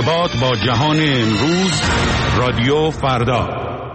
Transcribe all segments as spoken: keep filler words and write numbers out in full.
ارتباط با جهان امروز، رادیو فردا.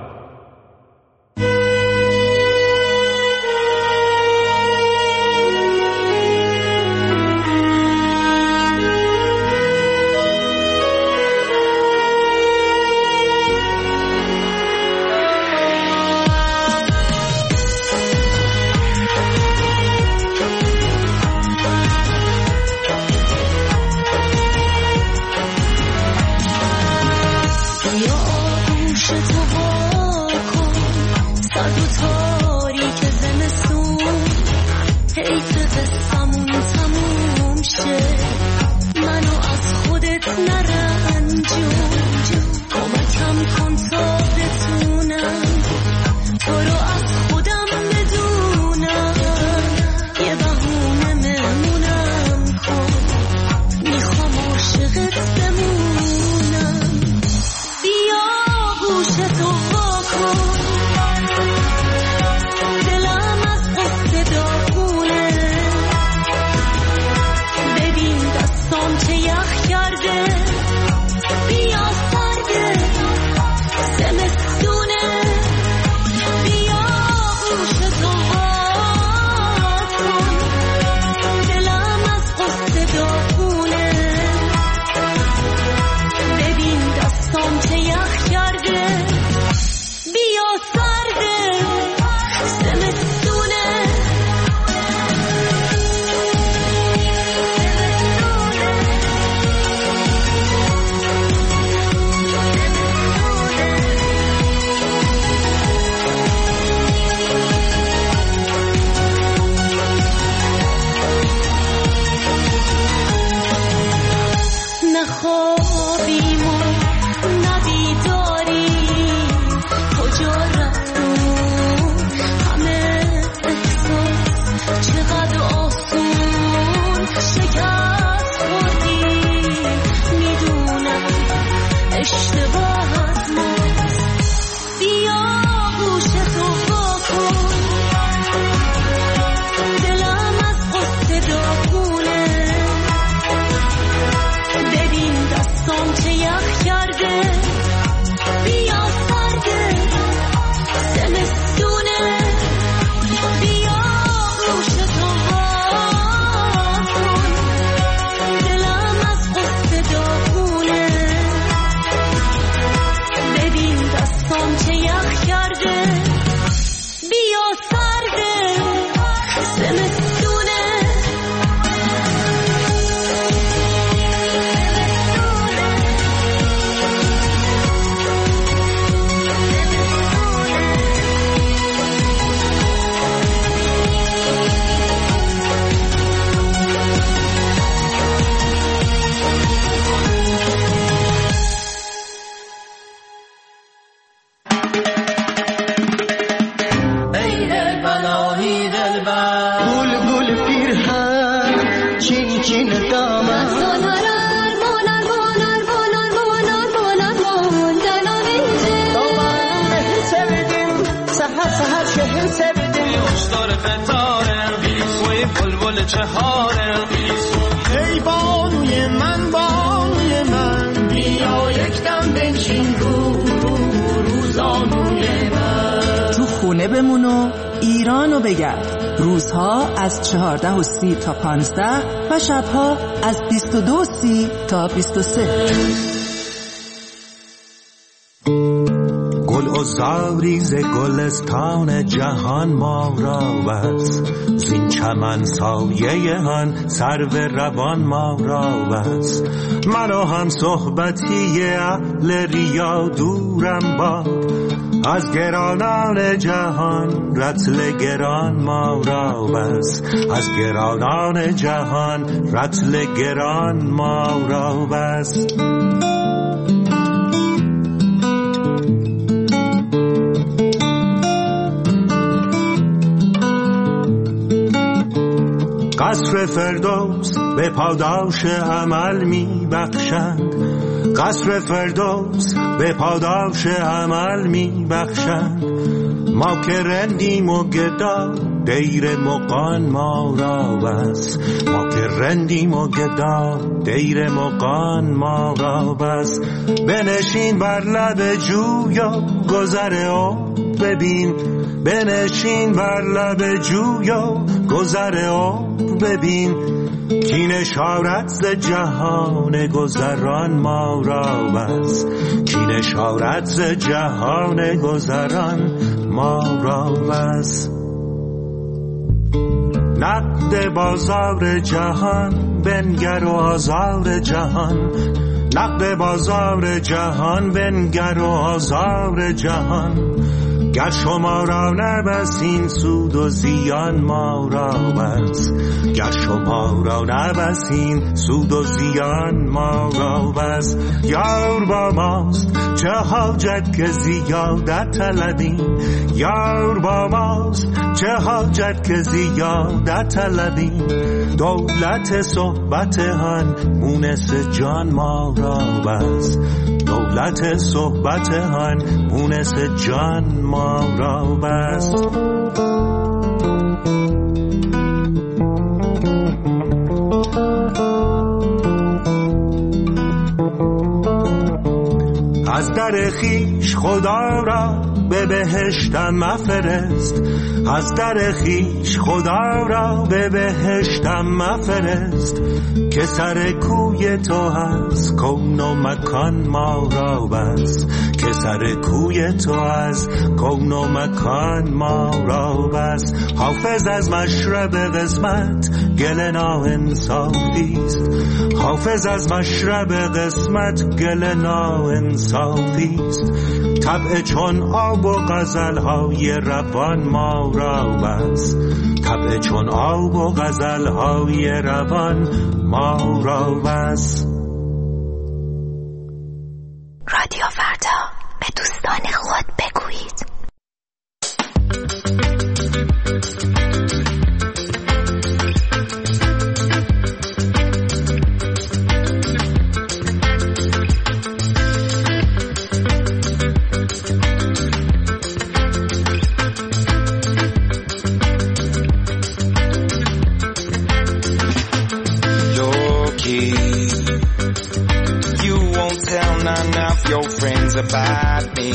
روزها از چهارده و سی تا پانزده و شبها از بیست و دو و سی تا بیست و سه. گل و زاری ز گلستان جهان ما را بس، زین چمن سایه هن سرو روان ما را بس. منو هم صحبتی اهل ریا دورم باد، از گرانان جهان رطل گران ما را بس. از گرانان جهان رطل گران ما را بس. قصر فردوس به پاداش عمل می بخشند، قصر فردوس به پاداش عمل می بخشند. ما که رندیم و گدا دیر مقان ما را بس، ما که رندیم و گدا دیر مقان ما را بس. بنشین بر لب جویا گذر او ببین، بنشین بر لب جویا گذر او ببین، کین اشارت ز جهان گذران ما را بس، کین اشارت ز جهان گذران ما را بس. نقد بازار جهان بنگر و آزار جهان، نقد بازار جهان بنگر و آزار جهان، گر شما را نبسین سود و زیان ما را بس، گر شما را نبسین سود و زیان ما را بس. یار با ماست چه حاجت که زیادت طلبیم، یار با ماست چه حاجت که زیادت طلبیم، دولت صحبت هن مونس جان ما را بس، دولت صحبت هن مونس جان ما را بس. از در خیش خدا را به بهشتم مفرست، از در خیش خدا را به بهشتم مفرست، که سر کوی تو هست کون و مکان ما را بس، که سر کوی تو هست کون و مکان ما را بس. حافظ از مشرب قسمت گل ناانصافیست، حافظ از مشرب قسمت گل ناانصافیست، طبع چون آب و غزل‌های روان ما را بس، طبع چون آب و غزل‌های روان ما را بس. رادیو فردا، به دوستان خود بگویید. Your friends about me,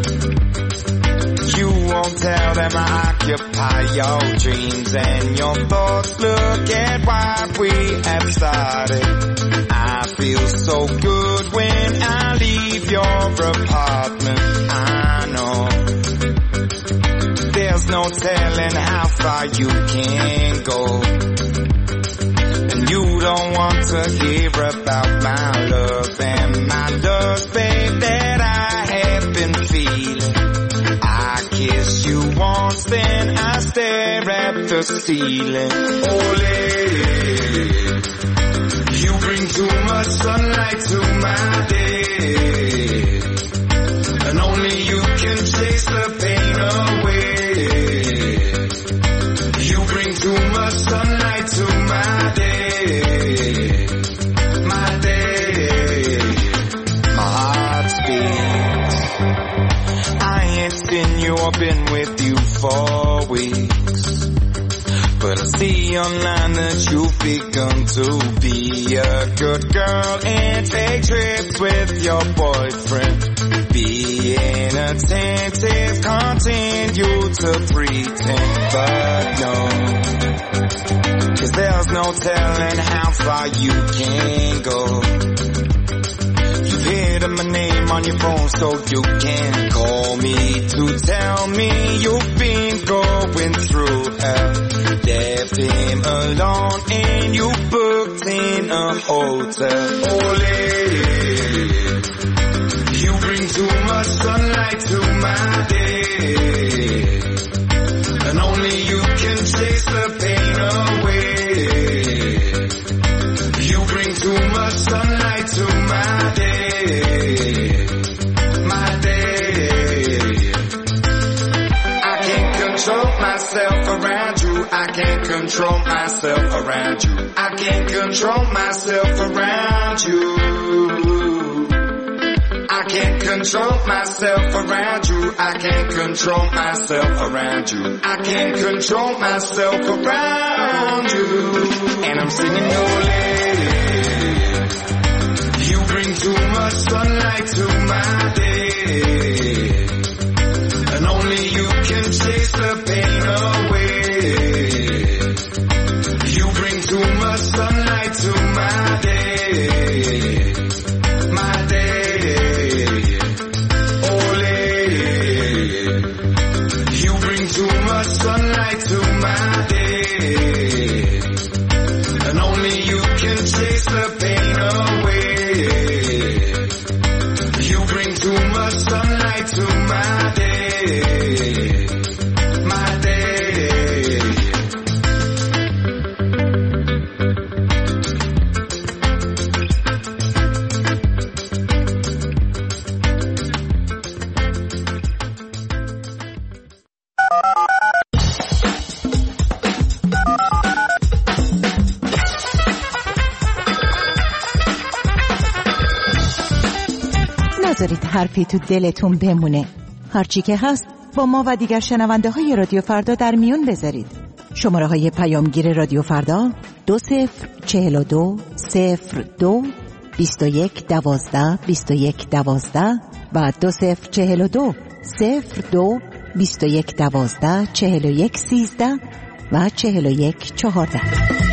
you won't tell them I occupy your dreams and your thoughts. Look at what we have started. I feel so good when I leave your apartment. I know there's no telling how far you can go, and you don't want to hear about my love and my love, babe, that I have been feeling. I kiss you once, then I stare at the ceiling. Oh lady, you bring too much sunlight to my day, and only you can chase the pain away. You bring too much sunlight to my day, my day. My heart speaks. I ain't seen you, I've been with you for weeks, but I see online that you've begun to be a good girl and take trips with your boyfriend. Being attentive, continue to pretend, but no, 'cause there's no telling how far you can go. You've hidden my name on your phone so you can call me to tell me you've been going through hell. Left him alone and you booked in a hotel. Oh lady, you bring too much sunlight to my day, and only you can chase the pain away. You bring too much sunlight to my day, my day. I can't control myself around you, I can't control myself around you, I can't control myself around you. I I can't control myself around you. I can't control myself around you. I can't control myself around you. And I'm singing your lady. You bring too much sunlight to my day, and only you can chase the pain away. You bring too much sunlight to my day, my day. Oh lady, you bring too much sunlight to my day, and only you can chase the pain away. You bring too much sunlight to my day, my day. نذارید حرفی تو دلتون بمونه. هرچی که هست با ما و دیگر شنونده های رادیو فردا در میون بذارید. شماره های پیامگیر رادیو فردا دو صفر چهل و دو صفر دو بیست و یک دوازده بیست و یک دوازده و دو صفر چهل و دو صفر دو بیست و یک دوازده چهل و یک سیزده و چهل و یک چهارده.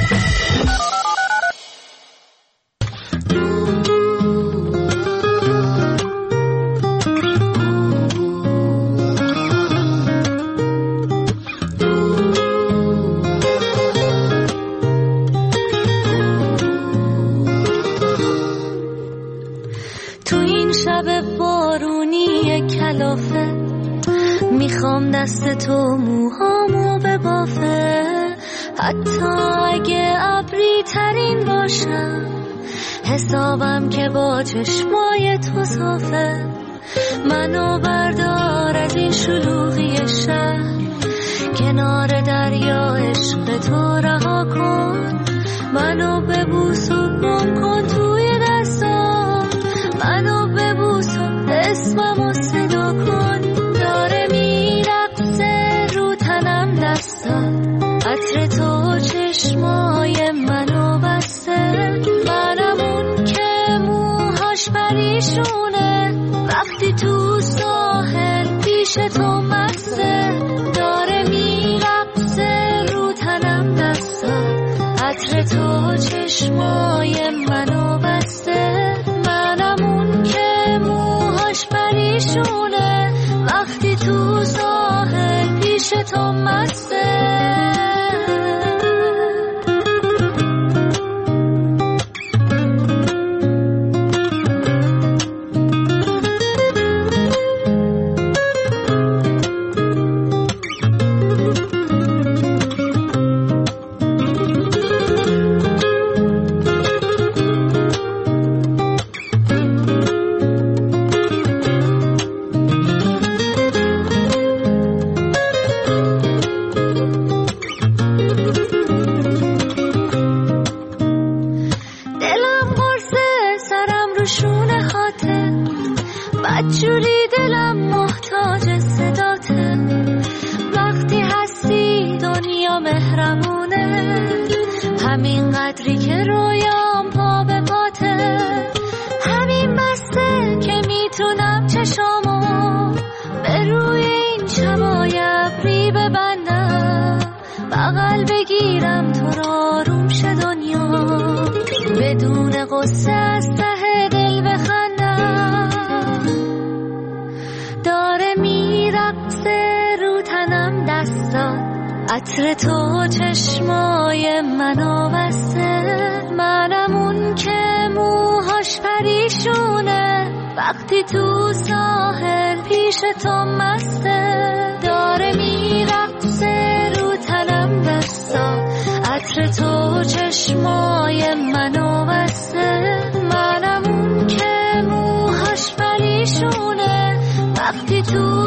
میخوام دست تو موهامو ببافه، حتی اگه ابری ترین باشم، حسابم که با چشمای تو صافه. منو بردار از این شلوغی شهر، کنار دریا عشق تو رها کن. منو ببوس و گم کن توی دستام، منو ببوس و اسممو صدا کن. داره میرقصه رو تنم دستم، عطر تو چشمای منو بسته. منم اون که موهاش پریشونه، وقتی تو ساحل پیش تو مسته. داره میرقصه رو تنم دستم، عطر تو چشمای منو بسته. منم اون که موهاش پریشونه، وقتی تو ساحل پیش تو مسته. بدجوری دلم محتاج صداته، وقتی هستی دنیا مهربونه. همین قدری که رویام پا به پاته، همین بسته که میتونم چشامو به روی این شبای ابری ببندم. بغل بگیرم تو رو آروم شه دنیا، بدون قصه از ته دل بخندم. داره میرقصه رو تنم دستات، عطر تو چشمای منو بسته. منم اون که موهاش پریشونه، وقتی تو ساحل پیش تو مسته. داره میرقصه رو تنم دستات، عطر تو چشمای منو بسته. منم اون که موهاش پریشونه، وقتی تو